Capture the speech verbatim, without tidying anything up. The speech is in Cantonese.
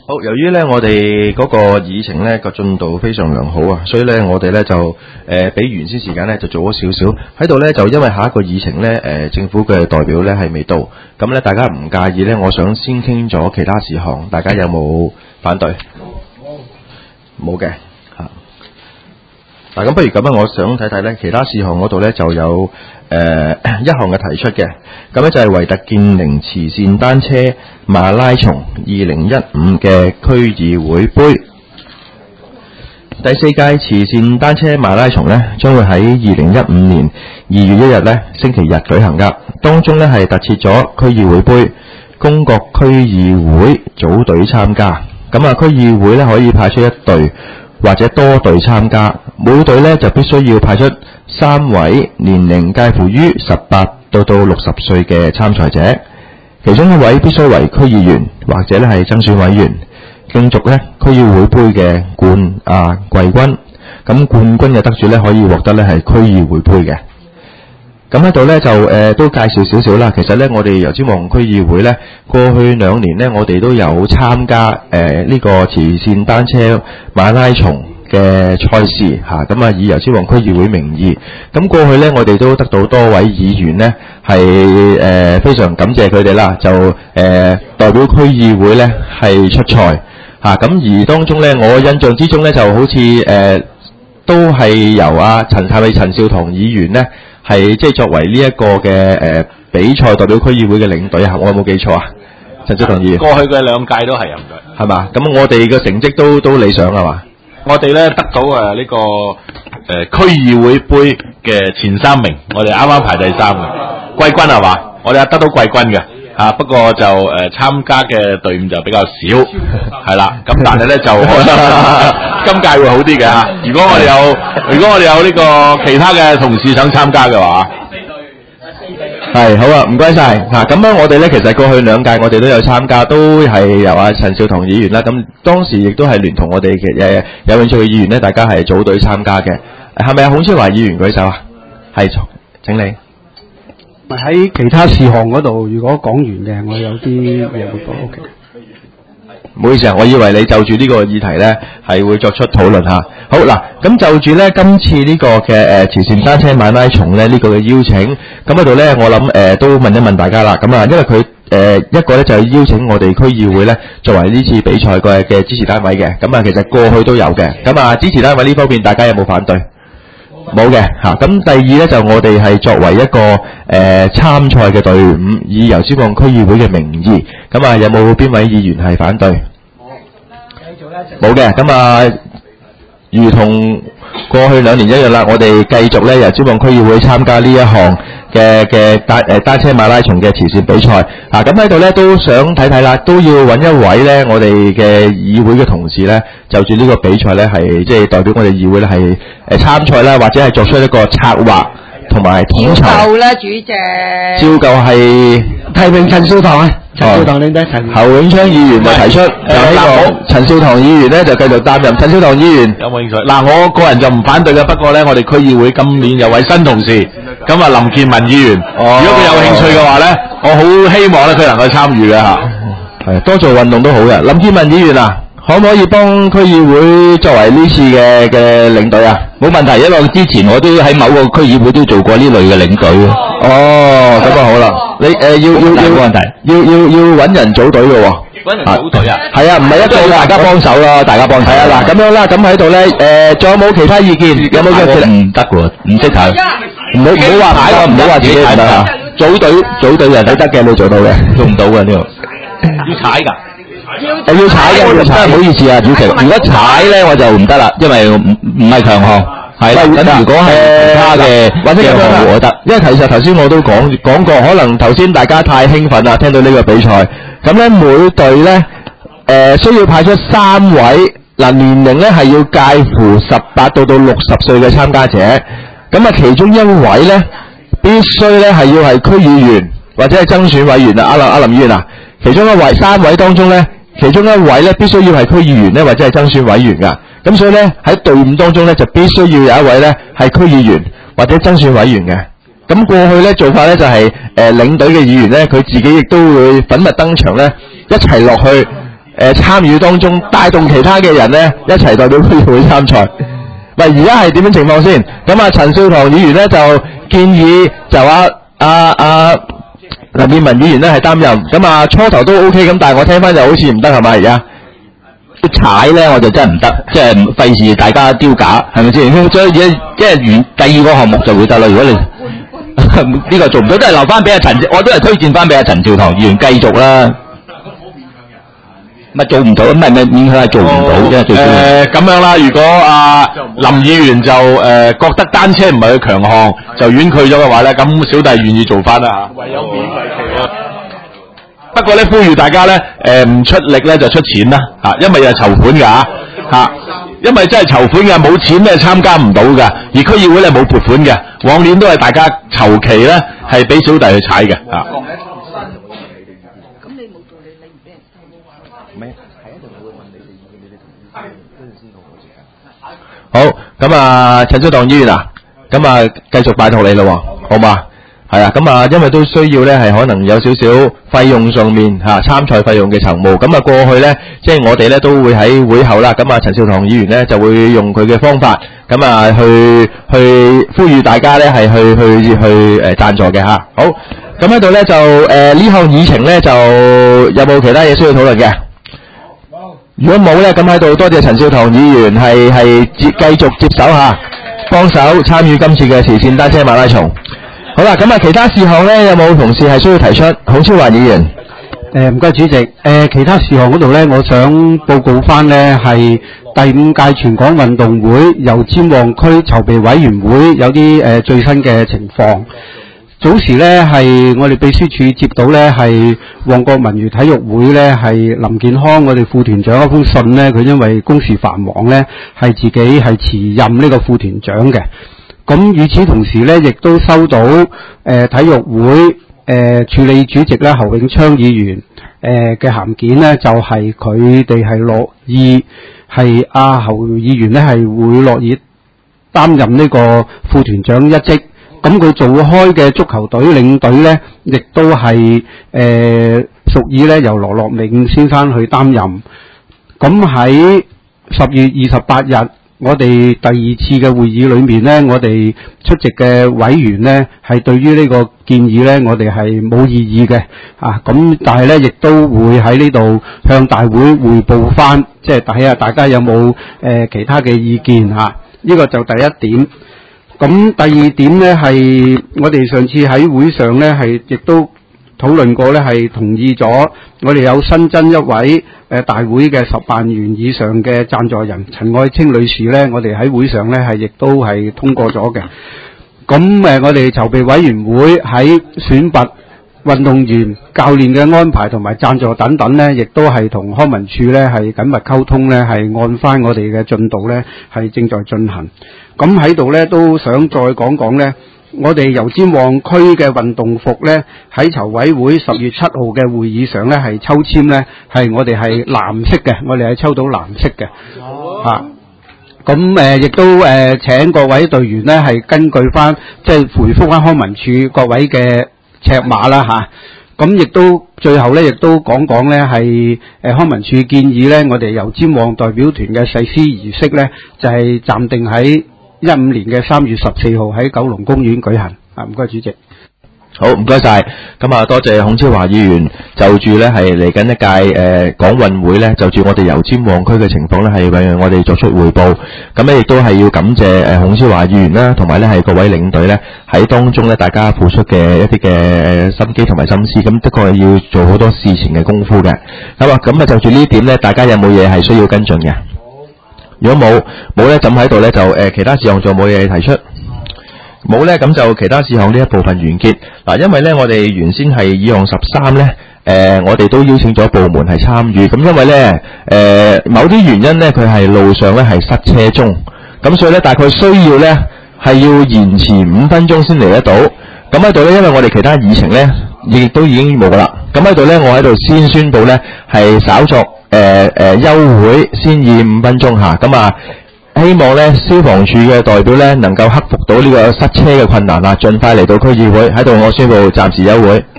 好，由於咧我哋嗰個議程咧個進度非常良好啊，所以咧我哋咧就誒、呃、比原先時間咧就做咗少少喺度咧，就因為下一個議程咧誒、呃、政府嘅代表咧係未到，咁咧大家唔介意咧，我想先傾咗其他事項，大家有冇反對？冇嘅嚇。嗱，咁不如咁啊，我想睇睇咧其他事項嗰度咧就有誒、呃、一項嘅提出嘅，咁咧就係維特健靈慈善單車馬拉松二零一五嘅區議會杯。第四屆慈善單車馬拉松咧將會喺二零一五年二月一日咧星期日舉行噶，當中咧係特設咗區議會杯，公各區議會組隊參加。咁啊，區議會咧可以派出一隊或者多隊參加，每隊咧就必須要派出三位年齡介乎於十八到到六十歲嘅參賽者，其中一位必須為區議員或者咧係爭選委員，競逐咧區議會杯嘅冠亞季軍。咁冠軍嘅得主咧可以獲得咧係區議會杯嘅。咁喺度咧就誒、呃、都介紹少少啦。其實咧我哋油尖旺區議會咧過去兩年咧我哋都有參加誒呢、呃這個慈善單車馬拉松嘅賽事嚇，咁啊以油尖旺區議會名義，咁過去咧我哋都得到多位議員咧係誒非常感謝佢哋啦，就誒、呃、代表區議會咧係出賽嚇，咁、啊、而當中咧我印象之中咧就好似誒、呃、都係由阿陳太偉陳少棠議員咧。係即係作為呢一個嘅誒、呃、比賽代表區議會嘅領隊啊，我有冇記錯啊？陳少棠議員過去嘅兩屆都係啊，唔該。 係嘛？咁我哋嘅成績都都理想係嘛？ 我哋咧得到誒呢、這個誒、呃、區議會杯嘅前三名，我哋啱啱排第三嘅季軍係嘛？我哋係得到季軍嘅啊，不過就誒、呃、參加嘅隊伍就比較少，係啦。咁但係咧就今屆會好啲嘅嚇。如果我哋有如果我哋有呢個其他嘅同事想參加嘅話， 係好啊，唔該晒嚇。咁樣我哋咧其實過去兩屆我哋都有參加，都係由阿陳少棠議員啦。咁當時亦都係聯同我哋嘅誒有興趣嘅議員咧，大家係組隊參加嘅。係咪啊？孔超華議員舉手啊？係，請你。 喺其他事項嗰度，如果講完嘅，我有啲嘢會講。O K。 唔好意思啊，我以為你就住呢個議題咧係會作出討論嚇。好嗱，咁就住咧今次呢個嘅誒、呃、慈善單車馬拉松咧呢、呢個嘅邀請，咁喺度咧我諗誒、呃、都問一問大家啦。咁啊，因為佢誒、呃、一個咧就係邀請我哋區議會咧作為呢次比賽嘅嘅支持單位嘅，咁啊其實過去都有嘅。咁啊支持單位呢方面大家有冇反對？冇嘅嚇，咁第二咧就我哋係作為一個誒、呃、參賽嘅隊伍，以油尖旺區議會嘅名義，咁啊有冇邊位議員係反對？冇嘅，咁啊如同過去兩年一樣啦，我哋繼續咧油尖旺區議會參加呢一項嘅嘅單誒單車馬拉松嘅慈善比賽啊，咁喺度咧都想睇睇啦，都要揾一位咧我哋嘅議會嘅同事咧，就住呢個比賽咧係即係代表我哋議會咧係誒參賽啦，或者係作出一個策劃同埋統籌。照舊啦，主席。照舊係提名陳少棠啊。陳少棠，你得陳。侯永昌議員就提出，就呢個陳少棠議員咧就繼續擔任。陳少棠議員有冇興趣？嗱，我個人就唔反對嘅，不過咧，我哋區議會今年有位新同事，咁啊林建文議員，哦、如果佢有興趣嘅話咧，我好希望咧佢能夠參與嘅嚇。 係多做運動都好嘅。林建文議員啊，可唔可以幫區議會作為呢次嘅嘅領隊啊？冇問題，因為之前我都喺某個區議會都做過呢類嘅領隊。哦，咁啊好啦，你誒、呃、要要要冇問題，要要要揾人組隊嘅喎。 揾人組隊啊？ 係啊，唔係一個大家幫手咯，大家幫手。係啊，嗱咁樣啦，咁喺度咧誒，仲有冇其他意見？有冇嘅？唔得喎，唔識睇。唔好唔好話睇，唔好話自己睇啦。組隊組隊人都得嘅，你做到嘅，做唔到嘅呢度。 要踩㗎。 我要踩嘅，真係唔好意思啊，主席。如果踩咧我就唔得啦，因為唔唔係強項。係啦，咁如果係其他嘅或者任何我得，因為其實頭先我都講講過，可能頭先大家太興奮啦，聽到呢個比賽，咁咧每隊咧誒需要派出三位，嗱年齡咧係要介乎十八到到六十歲嘅參加者，咁啊其中一位咧必須咧係要係區議員或者係爭選委員啊，阿林阿林議員啊，其中一位三位當中咧。其中一位咧必須要係區議員咧或者係爭選委員噶，咁所以咧喺隊伍當中咧就必須要有一位咧係區議員或者爭選委員嘅。咁過去咧做法咧就係、是、誒、呃、領隊嘅議員咧佢自己亦都會粉墨登場咧一齊落去誒參與當中，帶動其他嘅人咧一齊代表區議會參賽。喂，而家係點樣情況先？咁啊，陳少棠議員咧就建議就話啊啊林建文議員咧係擔任，咁啊初頭都 OK，咁但係我聽翻就好似唔得係咪而家？ 踩咧我就真係唔得，即係費事大家丟架，係咪先？所以即係完第二個項目就會得啦。如果你呢個做唔到，都係留翻俾阿陳，我都係推薦翻俾阿陳少棠議員繼續啦。咪做唔到，唔係咪勉強係做唔到，因為最少誒咁樣啦。如果阿林議員就誒覺得單車唔係佢強項，就婉拒咗嘅話咧，咁小弟願意做翻啦嚇。唯有勉為其難。不過咧，呼籲大家咧，誒唔出力咧就出錢啦嚇，因為又係籌款㗎嚇嚇，因為真係籌款嘅，冇錢咧參加唔到㗎，而區議會咧冇撥款嘅，往年都係大家籌期咧係俾小弟去踩嘅嚇。 好，咁啊，陳少棠議員啊，咁啊，繼續拜託你咯，好嘛？係啊，咁啊，因為都需要咧，係可能有少少費用上面嚇參賽費用嘅籌募，咁啊過去咧，即係我哋咧都會喺會後啦，咁啊陳少棠議員咧就會用佢嘅方法，咁啊去去呼籲大家咧係去去去誒贊助嘅嚇。好，咁喺度咧就誒呢項議程咧就有冇其他嘢需要討論嘅？如果冇咧，咁喺度多謝陳少棠議員係係接繼續接手嚇，幫手參與今次嘅慈善單車馬拉松。好啦，咁啊其他事項咧有冇同事係需要提出？孔超華議員， 誒唔該主席，誒、呃、其他事項嗰度咧，我想報告翻咧係第五屆全港運動會由尖旺區籌備委員會有啲誒、呃、最新嘅情況。早時咧係我哋秘書處接到咧係旺角文娛體育會咧係林健康我哋副團長一封信咧，佢因為公事繁忙咧係自己係辭任呢個副團長嘅。咁與此同時咧，亦都收到誒、呃、體育會誒、呃、處理主席咧侯永昌議員誒嘅函件咧，就係佢哋係樂意係阿侯議員咧係會樂意擔任呢個副團長一職。咁佢做開嘅足球隊領隊咧，亦都係誒屬意咧由羅樂銘先生去擔任。咁喺十月二十八日，我哋第二次嘅會議裏面咧，我哋出席嘅委員咧係對於呢個建議咧，我哋係冇異議嘅啊。咁但係咧，亦都會喺呢度向大會匯報翻，即係睇下大家有冇誒、呃、其他嘅意見嚇。呢、啊呢個就第一點。咁第二點咧係我哋上次喺會上咧係亦都討論過咧，係同意咗我哋有新增一位誒、呃、大會嘅十萬元以上嘅贊助人陳愛清女士咧，我哋喺會上咧係亦都係通過咗嘅。咁誒、呃、我哋籌備委員會喺選拔運動員、教練嘅安排同埋贊助等等咧，亦都係同康文署咧係緊密溝通咧，係按翻我哋嘅進度咧係正在進行。咁喺度咧都想再講講咧，我哋油尖旺區嘅運動服咧喺籌委會十月七號嘅會議上咧係抽籤咧，係我哋係藍色嘅，我哋係抽到藍色嘅。啊，咁誒亦都誒、呃、請各位隊員咧係根據翻即係回覆翻康文署各位嘅尺碼啦嚇。咁亦都最後咧，亦都講講咧係誒康文署建議咧，我哋油尖旺代表團嘅誓師儀式咧，就係、是、暫定喺一五年嘅三月十四號喺九龍公園舉行。啊，唔該主席。 好，唔該晒。咁啊，多謝孔超華議員就住咧係嚟緊一屆誒港運會咧，就住我哋油尖旺區嘅情況咧係為我哋作出匯報。咁咧亦都係要感謝誒孔超華議員啦，同埋咧係各位領隊咧喺當中咧大家付出嘅一啲嘅心機同埋心思。咁的確係要做好多事前嘅功夫嘅。咁啊，咁啊就住呢點咧，大家有冇嘢係需要跟進嘅？如果冇冇咧，咁喺度咧就誒、呃、其他事項仲有冇嘢提出？冇咧，咁就其他事項呢一部分完結。嗱，因為咧我哋原先係議項十三咧，誒、呃、我哋都邀請咗部門係參與。咁因為咧誒、呃、某啲原因咧，佢係路上咧係塞車中，咁所以咧大概需要咧係要延遲五分鐘先嚟得到。咁喺度咧，因為我哋其他議程咧亦都已經冇噶啦。咁喺度咧，我喺度先宣佈咧係稍作誒誒、呃呃、休會，先以五分鐘嚇。咁啊。希望咧消防處嘅代表咧能夠克服到呢個塞車嘅困難啦，盡快嚟到區議會。喺度我宣佈暫時休會。